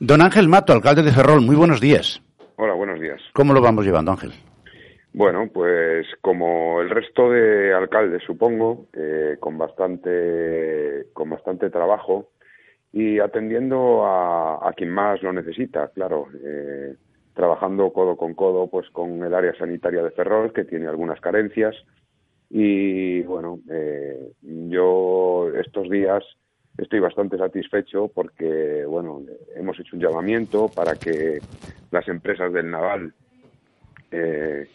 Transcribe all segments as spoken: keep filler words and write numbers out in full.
Don Ángel Mato, alcalde de Ferrol, muy buenos días. Hola, buenos días. ¿Cómo lo vamos llevando, Ángel? Bueno, pues como el resto de alcaldes, supongo, eh, con bastante con bastante trabajo y atendiendo a, a quien más lo necesita, claro, eh, trabajando codo con codo pues con el área sanitaria de Ferrol, que tiene algunas carencias, y bueno, eh, yo estos días estoy bastante satisfecho porque, bueno, hemos hecho un llamamiento para que las empresas del Naval eh,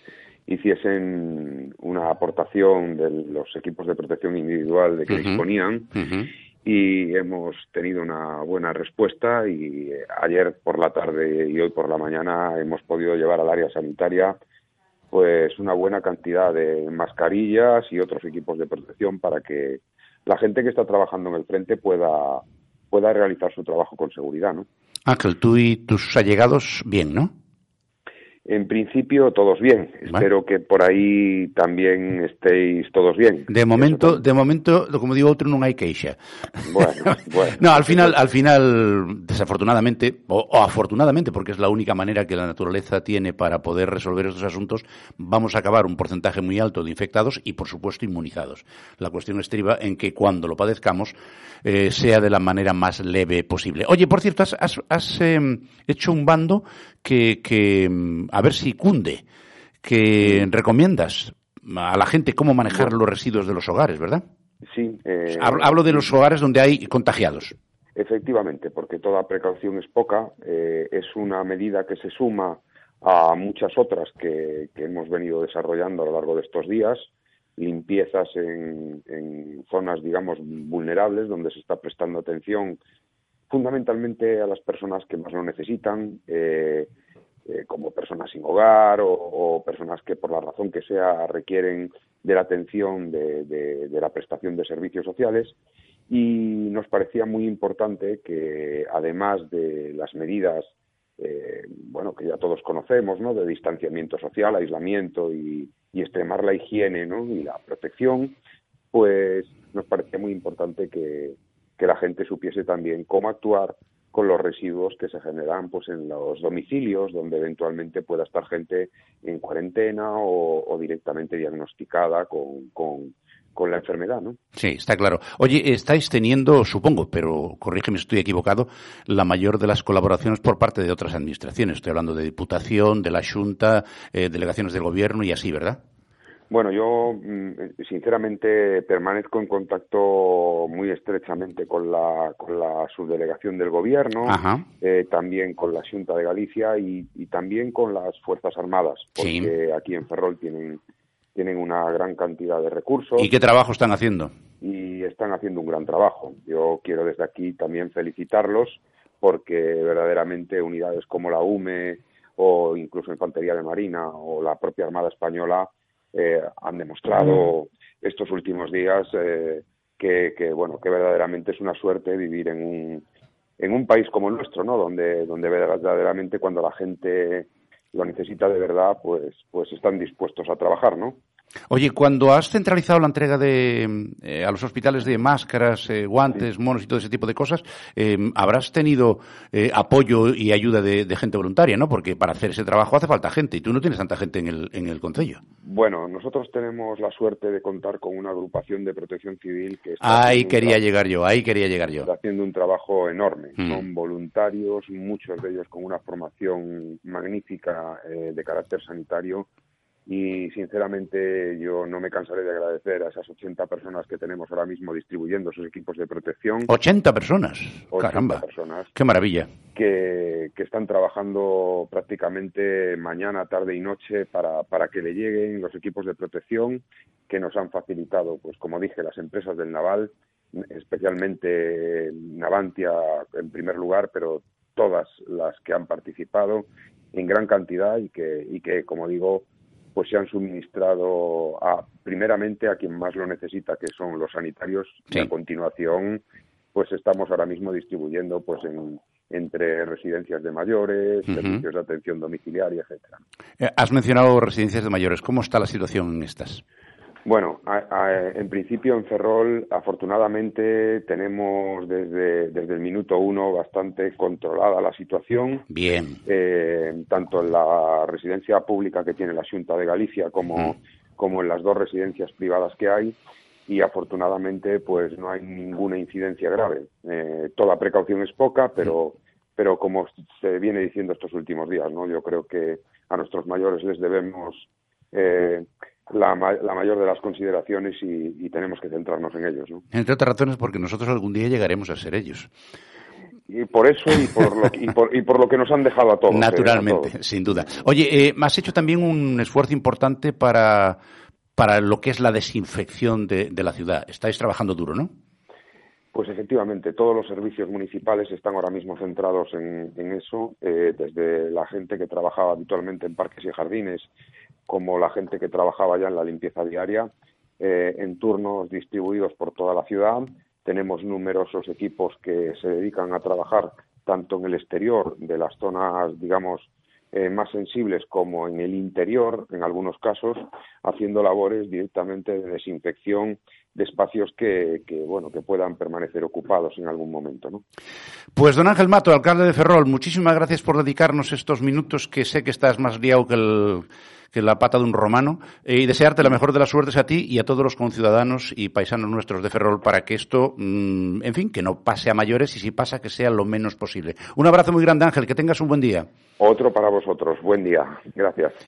hiciesen una aportación de los equipos de protección individual de que uh-huh. disponían uh-huh. y hemos tenido una buena respuesta y ayer por la tarde y hoy por la mañana hemos podido llevar al área sanitaria pues una buena cantidad de mascarillas y otros equipos de protección para que la gente que está trabajando en el frente pueda, pueda realizar su trabajo con seguridad, ¿no? Ángel, tú y tus allegados, bien, ¿no? En principio, todos bien. Vale. Espero que por ahí también estéis todos bien. De momento, de momento, como digo outro, non hai queixa. Bueno, bueno. No, al final, al final, desafortunadamente, o, o afortunadamente, porque es la única manera que la naturaleza tiene para poder resolver estos asuntos, vamos a acabar un porcentaje muy alto de infectados y, por supuesto, inmunizados. La cuestión estriba en que cuando lo padezcamos eh, sea de la manera más leve posible. Oye, por cierto, has, has, has eh, hecho un bando que, que a ver si cunde, que recomiendas a la gente cómo manejar los residuos de los hogares, ¿verdad? Sí. Eh, hablo, hablo de los hogares donde hay contagiados. Efectivamente, porque toda precaución es poca. Eh, es una medida que se suma a muchas otras que, que hemos venido desarrollando a lo largo de estos días. Limpiezas en, en zonas, digamos, vulnerables, donde se está prestando atención fundamentalmente a las personas que más lo necesitan, eh, eh, como personas sin hogar o, o personas que por la razón que sea requieren de la atención de, de, de la prestación de servicios sociales. Y nos parecía muy importante que, además de las medidas eh, bueno, que ya todos conocemos, ¿no?, de distanciamiento social, aislamiento y, y extremar la higiene, ¿no?, y la protección, pues nos parecía muy importante que que la gente supiese también cómo actuar con los residuos que se generan pues en los domicilios, donde eventualmente pueda estar gente en cuarentena o, o directamente diagnosticada con, con, con la enfermedad, ¿no? Sí, está claro. Oye, estáis teniendo, supongo, pero corrígeme si estoy equivocado, la mayor de las colaboraciones por parte de otras administraciones. Estoy hablando de Diputación, de la Xunta, eh, delegaciones del Gobierno y así, ¿verdad? Bueno, yo sinceramente permanezco en contacto muy estrechamente con la con la subdelegación del Gobierno, eh, también con la Xunta de Galicia y, y también con las Fuerzas Armadas, porque sí. Aquí en Ferrol tienen tienen una gran cantidad de recursos. ¿Y qué trabajo están haciendo? Y están haciendo un gran trabajo. Yo quiero desde aquí también felicitarlos porque verdaderamente unidades como la U M E o incluso Infantería de Marina o la propia Armada Española Eh, han demostrado estos últimos días eh, que, que bueno que verdaderamente es una suerte vivir en un en un país como el nuestro, ¿no?, donde donde verdaderamente cuando la gente lo necesita de verdad pues pues están dispuestos a trabajar, ¿no? Oye, cuando has centralizado la entrega de eh, a los hospitales de máscaras, eh, guantes, sí. monos y todo ese tipo de cosas, eh, habrás tenido eh, apoyo y ayuda de, de gente voluntaria, ¿no? Porque para hacer ese trabajo hace falta gente y tú no tienes tanta gente en el en el concello. Bueno, nosotros tenemos la suerte de contar con una agrupación de protección civil que está ahí quería tra- llegar yo, ahí quería llegar yo. Está haciendo un trabajo enorme. Mm. Son voluntarios, muchos de ellos con una formación magnífica eh, de carácter sanitario. Y sinceramente yo no me cansaré de agradecer a esas ochenta personas que tenemos ahora mismo distribuyendo sus equipos de protección. ¿ochenta personas? ochenta Caramba. personas. ¡Qué maravilla! Que, que están trabajando prácticamente mañana, tarde y noche para, para que le lleguen los equipos de protección que nos han facilitado, pues como dije, las empresas del Naval, especialmente Navantia en primer lugar, pero todas las que han participado en gran cantidad y que, y que como digo, pues se han suministrado a, primeramente a quien más lo necesita, que son los sanitarios, sí. Y a continuación pues estamos ahora mismo distribuyendo pues en, entre residencias de mayores, uh-huh. servicios de atención domiciliaria, etcétera. Eh, has mencionado residencias de mayores. ¿Cómo está la situación en estas? Bueno, a, a, en principio en Ferrol, afortunadamente, tenemos desde, desde el minuto uno bastante controlada la situación. Bien. Eh, tanto en la residencia pública que tiene la Xunta de Galicia como, mm. como en las dos residencias privadas que hay. Y afortunadamente, pues no hay ninguna incidencia grave. Eh, toda precaución es poca, pero, mm. pero como se viene diciendo estos últimos días, ¿no? Yo creo que a nuestros mayores les debemos Eh, La, la mayor de las consideraciones y, y tenemos que centrarnos en ellos, ¿no? Entre otras razones porque nosotros algún día llegaremos a ser ellos. Y por eso y por lo, y por, y por lo que nos han dejado a todos. Naturalmente, eh, a todos. Sin duda. Oye, eh, has hecho también un esfuerzo importante para, para lo que es la desinfección de, de la ciudad. Estáis trabajando duro, ¿no? Pues efectivamente, todos los servicios municipales están ahora mismo centrados en, en eso, eh, desde la gente que trabajaba habitualmente en parques y jardines, como la gente que trabajaba ya en la limpieza diaria, eh, en turnos distribuidos por toda la ciudad. Tenemos numerosos equipos que se dedican a trabajar tanto en el exterior de las zonas, digamos, eh, más sensibles como en el interior, en algunos casos, haciendo labores directamente de desinfección de espacios que, que, bueno, que puedan permanecer ocupados en algún momento, ¿no? Pues don Ángel Mato, alcalde de Ferrol, muchísimas gracias por dedicarnos estos minutos, que sé que estás más liado que el... que la pata de un romano, eh, y desearte la mejor de las suertes a ti y a todos los conciudadanos y paisanos nuestros de Ferrol para que esto, mmm, en fin, que no pase a mayores y si pasa que sea lo menos posible. Un abrazo muy grande, Ángel, que tengas un buen día. Otro para vosotros, buen día, gracias.